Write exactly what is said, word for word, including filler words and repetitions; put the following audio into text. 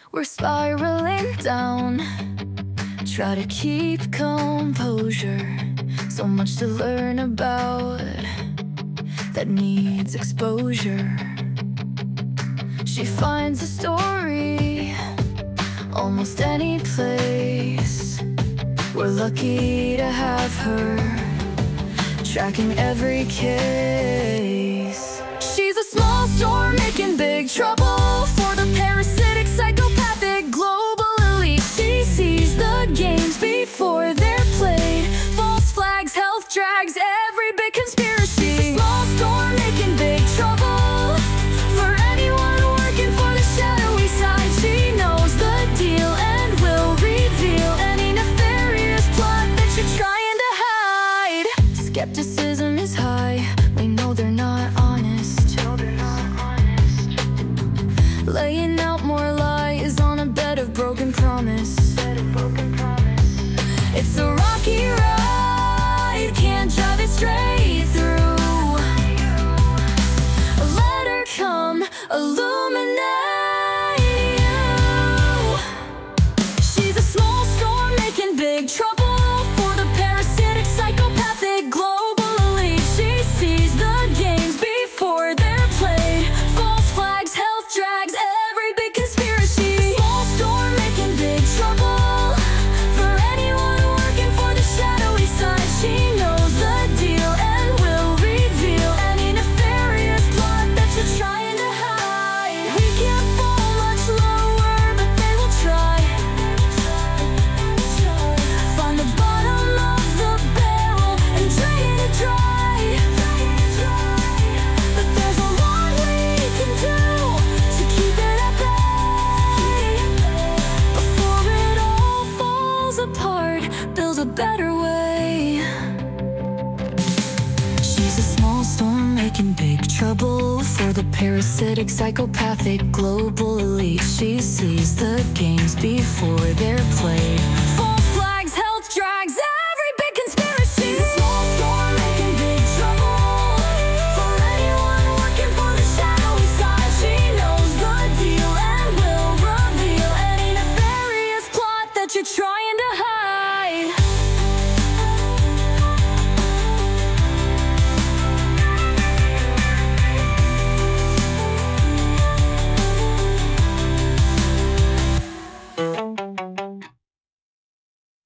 We're spiraling down. Try to keep composure. So much to learn about that needs exposure. She finds a story almost any place. We're lucky to have her tracking every case. She's a small storm making big trouble for the parasitic, psychopathic, global elite. She sees the games before they're played. False flags, health drags, every big conspiracy. She's a small storm making big trouble for anyone working for the shadowy side. She knows the deal and will reveal any nefarious plot that you're trying to hide. Skepticism is high. We know they're not honest. No, they're not honest. Laying out more lies on a bed of broken promise. Bed of broken promise. It's a rocky ride, can't drive it straight through. Let her come illuminate you. She's a small storm making big trouble for the parasitic, psychopathic, global elite. She sees the games before they're played. False flags, health drags, every big conspiracy. Small storm making big trouble for anyone working for the shadowy side. She knows the deal and will reveal any nefarious plot that you're trying to hide. We can't fall much lower, but they will try. Find the bottom of the barrel and drain it dry. But there's a lot we can do to keep it at bay. Before it all falls apart, build a better way. She's a small storm making big trouble for the parasitic, psychopathic, global elite. She sees the games before they're played.